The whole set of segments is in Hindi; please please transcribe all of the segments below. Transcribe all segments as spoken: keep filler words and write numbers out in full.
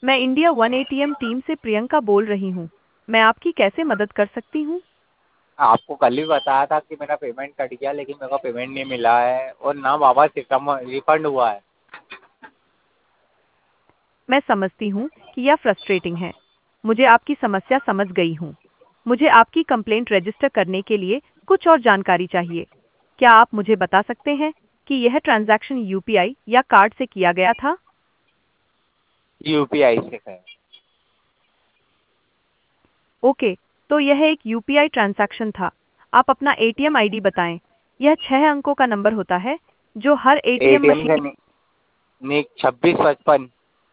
मैं इंडिया वन एटीएम टीम से प्रियंका बोल रही हूँ। मैं आपकी कैसे मदद कर सकती हूँ? आपको कल ही बताया था कि मेरा पेमेंट कट गया, लेकिन मेरे को पेमेंट नहीं मिला है और ना वापस रिफंड हुआ है। मैं समझती हूँ कि यह फ्रस्ट्रेटिंग है। मुझे आपकी समस्या समझ गई हूँ। मुझे आपकी कंप्लेंट रजिस्टर करने के लिए कुछ और जानकारी चाहिए। क्या आप मुझे बता सकते हैं कि यह ट्रांजैक्शन यूपीआई या कार्ड से किया गया था? यूपीआई से है। ओके, तो यह एक यूपीआई ट्रांजैक्शन था। आप अपना एटीएम आईडी बताएं। यह छह अंकों का नंबर होता है जो हर एटीएम एटीएम से मशीन। नहीं, नहीं छब्बीस पचपन।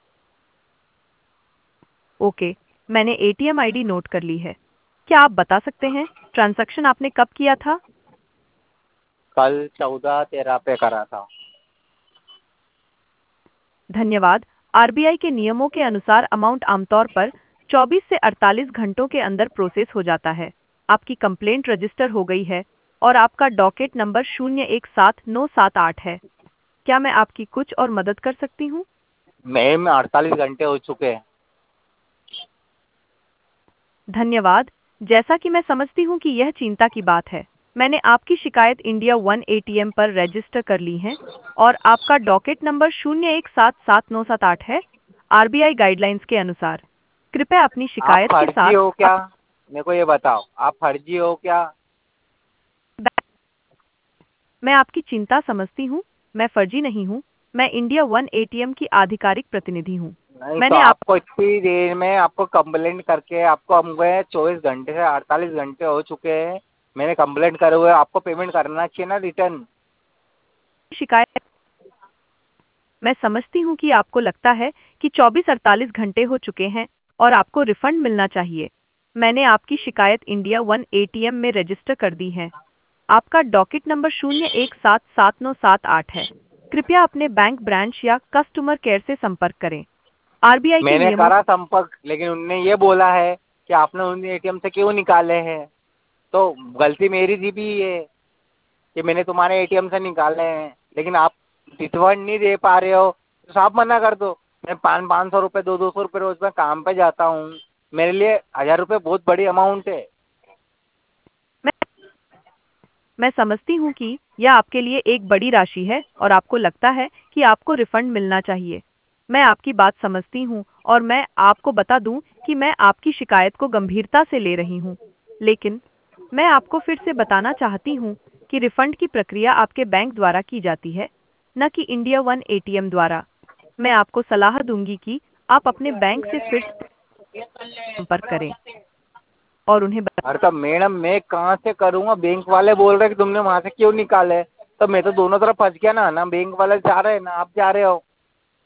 ओके, मैंने एटीएम आईडी नोट कर ली है। क्या आप बता सकते हैं ट्रांजैक्शन आपने कब किया था? कल चौदह तेरह पे करा था। धन्यवाद। आरबीआई के नियमों के अनुसार अमाउंट आमतौर पर चौबीस से अड़तालीस घंटों के अंदर प्रोसेस हो जाता है। आपकी कंप्लेंट रजिस्टर हो गई है और आपका डॉकेट नंबर शून्य एक सात नौ सात आठ है। क्या मैं आपकी कुछ और मदद कर सकती हूँ? मैम अड़तालीस घंटे हो चुके हैं। धन्यवाद। जैसा कि मैं समझती हूँ कि यह चिंता की बात है, मैंने आपकी शिकायत इंडिया वन एटीएम पर रजिस्टर कर ली है और आपका डॉकेट नंबर शून्य एक सात सात नौ सात आठ है। आरबीआई गाइडलाइंस के अनुसार कृपया अपनी आप शिकायत के फर्जी साथ हो क्या? अप... मेरे को ये बताओ, आप फर्जी हो क्या? मैं आपकी चिंता समझती हूँ। मैं फर्जी नहीं हूँ। मैं इंडिया वन एटीएम की आधिकारिक प्रतिनिधि हूँ। नहीं तो मैंने आप आपको इतनी देर में आपको कंप्लेंट करके आपको हम गए चौबीस घंटे से अड़तालीस घंटे हो चुके हैं। मैंने कंप्लेंट करे हुए, आपको पेमेंट करना चाहिए ना रिटर्न। शिकायत मैं समझती हूँ कि आपको लगता है कि चौबीस अड़तालीस घंटे हो चुके हैं और आपको रिफंड मिलना चाहिए। मैंने आपकी शिकायत इंडिया वन एटीएम में रजिस्टर कर दी है। आपका डॉकेट नंबर शून्य एक सात सात नौ सात आठ है। कृपया अपने बैंक ब्रांच या कस्टमर केयर से संपर्क करें। आरबीआई के मैंने नियमों करा संपर्क, लेकिन उनने ये बोला है कि आपने उन एटीएम से क्यों निकाले हैं। तो गलती मेरी थी भी ये कि मैंने तुम्हारे एटीएम से निकाले हैं, लेकिन आप रिफंड नहीं दे पा रहे हो तो साफ मना कर दो। मैं पाँच पाँच सौ रुपये दो दो सौ रुपये रोज में काम पे जाता हूँ। मेरे लिए हजार रुपये बहुत बड़ी अमाउंट है। मैं मैं समझती हूँ कि यह आपके लिए एक बड़ी राशि है और आपको लगता है कि आपको रिफंड मिलना चाहिए। मैं आपकी बात समझती हूँ और मैं आपको बता दूं कि मैं आपकी शिकायत को गंभीरता से ले रही हूँ। लेकिन मैं आपको फिर से बताना चाहती हूँ कि रिफंड की प्रक्रिया आपके बैंक द्वारा की जाती है, न कि इंडिया वन एटीएम द्वारा। मैं आपको सलाह दूंगी कि आप अपने बैंक से फिर से संपर्क करें और उन्हें बता- अरे तो मैडम मैं कहाँ से करूँगा? बैंक वाले बोल रहे कि तुमने वहाँ से क्यों निकाले, तो मैं तो दोनों तरफ फंस गया ना ना बैंक वाले जा रहे हैं ना आप जा रहे हो।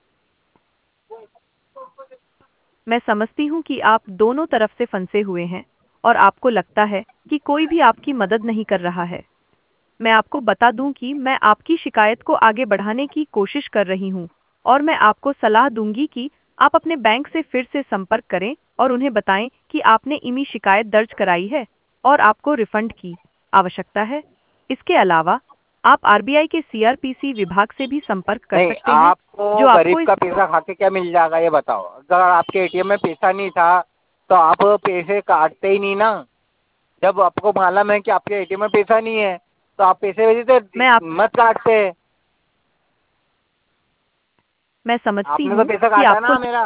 मैं समझती हूँ कि आप दोनों तरफ से फंसे हुए हैं और आपको लगता है कि कोई भी आपकी मदद नहीं कर रहा है। मैं आपको बता दूं कि मैं आपकी शिकायत को आगे बढ़ाने की कोशिश कर रही हूं और मैं आपको सलाह दूंगी कि आप अपने बैंक से फिर से संपर्क करें और उन्हें बताएं कि आपने ईमी शिकायत दर्ज कराई है और आपको रिफंड की आवश्यकता है। इसके अलावा आप आरबीआई के सीआरपीसी विभाग से भी संपर्क कर नहीं, सकते हैं, जो आपको गरीब आपको इस का पैसा खा के क्या मिल जाएगा ये बताओ। अगर आपके एटीएम में पैसा नहीं था तो आप पैसे काटते ही नहीं ना। जब आपको मालूम है कि आपके एटीएम में पैसा नहीं है तो आप पैसे भेजते मैं आप मत काटते। मैं समझती आपने तो हूँ पैसा कि काटा आपको ना मेरा।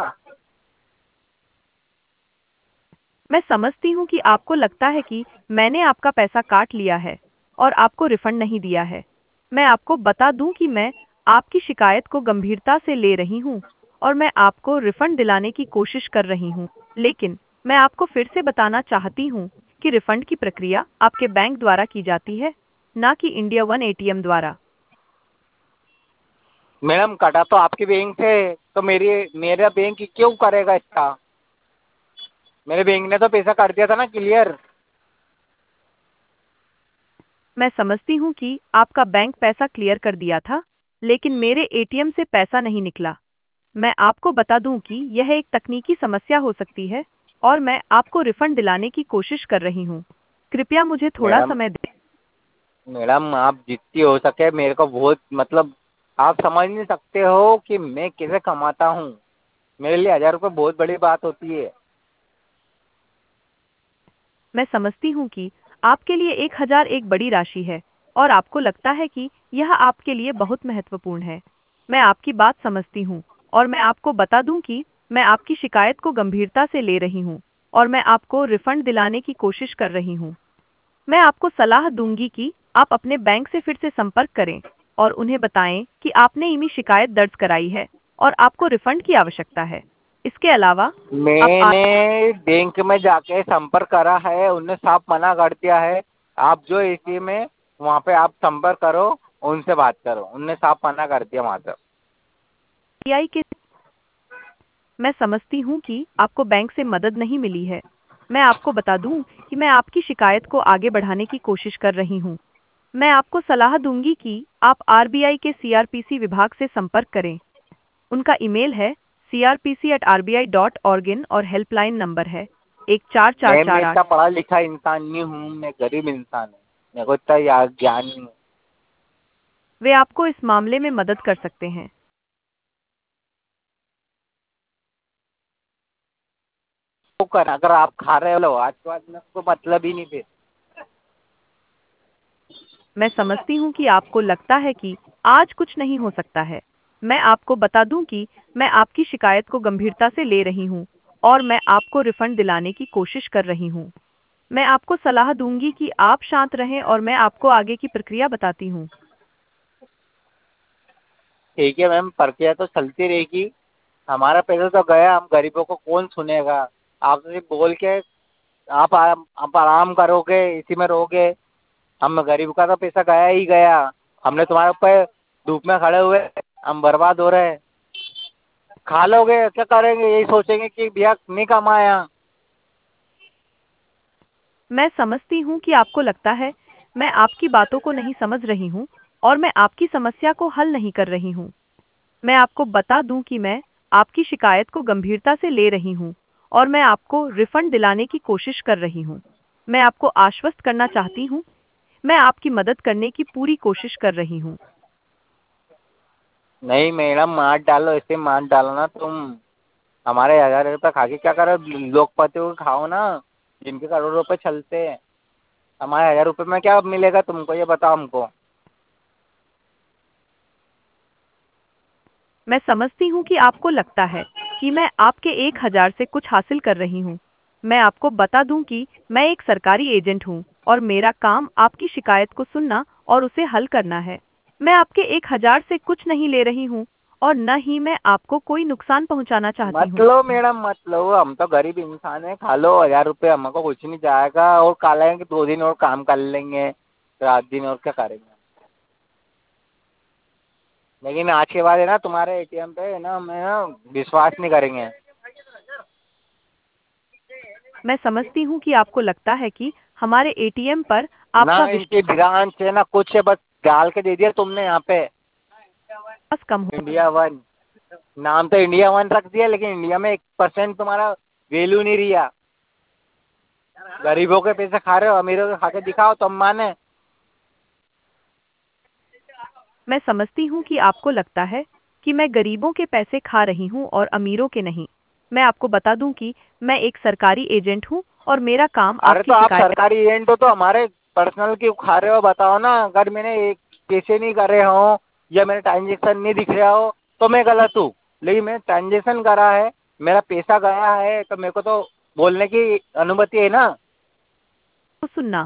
मैं समझती हूँ कि आपको लगता है कि मैंने आपका पैसा काट लिया है और आपको रिफंड नहीं दिया है। मैं आपको बता दूं कि मैं आपकी शिकायत को गंभीरता से ले रही हूँ और मैं आपको रिफंड दिलाने की कोशिश कर रही हूँ। लेकिन मैं आपको फिर से बताना चाहती हूँ कि रिफंड की प्रक्रिया आपके बैंक द्वारा की जाती है, ना कि इंडिया वन एटीएम द्वारा। मैडम कटा तो आपके बैंक से, तो मेरी मेरा बैंक क्यों करेगा इसका? मेरे बैंक ने तो पैसा काट दिया था ना क्लियर। मैं समझती हूँ कि आपका बैंक पैसा क्लियर कर दिया था, लेकिन मेरे एटीएम से पैसा नहीं निकला। मैं आपको बता दूं कि यह एक तकनीकी समस्या हो सकती है और मैं आपको रिफंड दिलाने की कोशिश कर रही हूं। कृपया मुझे थोड़ा मैडम समय दें। मैडम आप जितनी हो सके मेरे को बहुत मतलब, आप समझ नहीं सकते हो कि मैं कैसे कमाता हूँ। मेरे लिए हजार रुपये बहुत बड़ी बात होती है। मैं समझती हूँ कि आपके लिए एक हजार एक बड़ी राशि है और आपको लगता है कि यह आपके लिए बहुत महत्वपूर्ण है। मैं आपकी बात समझती हूँ और मैं आपको बता दूं कि मैं आपकी शिकायत को गंभीरता से ले रही हूँ और मैं आपको रिफंड दिलाने की कोशिश कर रही हूँ। मैं आपको सलाह दूंगी कि आप अपने बैंक से फिर से संपर्क करें और उन्हें बताएं कि आपने ईमी शिकायत दर्ज कराई है और आपको रिफंड की आवश्यकता है। इसके अलावा आप आ... मैंने बैंक में जाके संपर्क करा है, उनने साफ मना कर दिया है। आप जो इसी में वहाँ पे आप संपर्क करो, उनसे बात करो, उनने साफ मना कर दिया वहाँ से। आरबीआई के मैं समझती हूँ कि आपको बैंक से मदद नहीं मिली है। मैं आपको बता दूं कि मैं आपकी शिकायत को आगे बढ़ाने की कोशिश कर रही हूँ। मैं आपको सलाह दूंगी कि आप आरबीआई के सीआरपीसी विभाग से संपर्क करें। उनका ईमेल है C R P C at R B I dot org और हेल्पलाइन नंबर है एक चार चार मैं मैं चार आठ। इतना पढ़ा लिखा इंसान नहीं हूँ, मैं गरीब इंसान हूँ, मेरे को इतना याद ज्ञान नहीं है। वे आपको इस मामले में मदद कर सकते हैं। तो कर, अगर आप खा रहे हो आज के बाद में तो मतलब ही नहीं फिर। मैं समझती हूँ कि आपको लगता है कि आज कुछ नहीं हो सकता है। मैं आपको बता दूं कि मैं आपकी शिकायत को गंभीरता से ले रही हूँ और मैं आपको रिफंड दिलाने की कोशिश कर रही हूँ। मैं आपको सलाह दूंगी कि आप शांत रहें और मैं आपको आगे की प्रक्रिया बताती हूँ। ठीक है मैम, प्रक्रिया तो चलती रहेगी। हमारा पैसा तो गया, हम गरीबों को कौन सुनेगा। आप तो सिर्फ बोल के आप आराम आप आराम करोगे, इसी में रहोगे। हम गरीब का तो पैसा गया ही गया। हमने तुम्हारे ऊपर धूप में खड़े हुए, हम बर्बाद हो रहे हैं। खा लोगे क्या करेंगे, यही सोचेंगे कि भैया नहीं कमाया। मैं समझती हूँ कि आपको लगता है मैं आपकी बातों को नहीं समझ रही हूँ और मैं आपकी समस्या को हल नहीं कर रही हूँ। मैं आपको बता दूं कि मैं आपकी शिकायत को गंभीरता से ले रही हूं और मैं आपको रिफंड दिलाने की कोशिश कर रही हूं। मैं आपको आश्वस्त करना चाहती हूं, मैं आपकी मदद करने की पूरी कोशिश कर रही हूं। नहीं मैडम, मार डालो, ऐसे मार डालो ना तुम। हमारे हजार रुपये खा के क्या करो, लोकपतियों को खाओ ना, जिनके करोड़ों रुपए चलते हैं। हमारे हजार रुपये में क्या मिलेगा तुमको, ये बताओ हमको। मैं समझती हूँ कि आपको लगता है कि मैं आपके एक हजार से कुछ हासिल कर रही हूँ। मैं आपको बता दूं कि मैं एक सरकारी एजेंट हूँ और मेरा काम आपकी शिकायत को सुनना और उसे हल करना है। मैं आपके एक हजार से कुछ नहीं ले रही हूँ और न ही मैं आपको कोई नुकसान पहुँचाना चाहती मत हूँ। लो मैडम, मत लो, हम तो गरीब इंसान है। खा लो हजार रुपये, हमको कुछ नहीं जाएगा। और काला है कि दो दिन और काम कर लेंगे, रात दिन और क्या करेंगे। लेकिन आज के बाद है ना, तुम्हारे एटीएम पे है ना, मैं ना विश्वास नहीं करेंगे। मैं समझती हूँ कि आपको लगता है कि हमारे ए टी एम पर ना आपका इनकी ब्रांच है ना कुछ है, बस डाल के दे दिया तुमने यहाँ पे विश्वास कम हो। India one. नाम तो इंडिया वन रख दिया, लेकिन इंडिया में एक परसेंट तुम्हारा वैल्यू नहीं रिया। गरीबों के पैसे खा रहे हो, अमीरों के खा के दिखाओ तुम माने। मैं समझती हूँ कि आपको लगता है कि मैं गरीबों के पैसे खा रही हूँ और अमीरों के नहीं। मैं आपको बता दूं कि मैं एक सरकारी एजेंट हूँ और मेरा काम अरे आपकी तो आप शिकायत। सरकारी एजेंट हो तो हमारे पर्सनल क्यों खा रहे हो, बताओ ना। अगर मैंने एक पैसे नहीं करे हो या मेरे ट्रांजेक्शन नहीं दिख रहा हो तो मैं गलत हूँ। लेकिन मैंने ट्रांजेक्शन करा है, मेरा पैसा गया है, तो मेरे को तो बोलने की अनुमति है ना। को सुनना।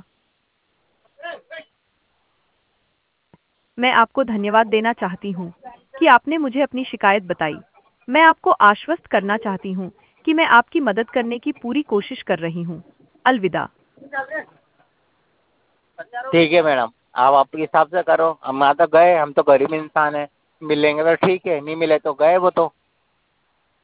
मैं आपको धन्यवाद देना चाहती हूँ कि आपने मुझे अपनी शिकायत बताई। मैं आपको आश्वस्त करना चाहती हूँ कि मैं आपकी मदद करने की पूरी कोशिश कर रही हूँ। अलविदा। ठीक है मैडम, आप आपके हिसाब से करो। हम यहाँ तो गए, हम तो गरीब इंसान है। मिलेंगे तो ठीक है, नहीं मिले तो गए वो तो।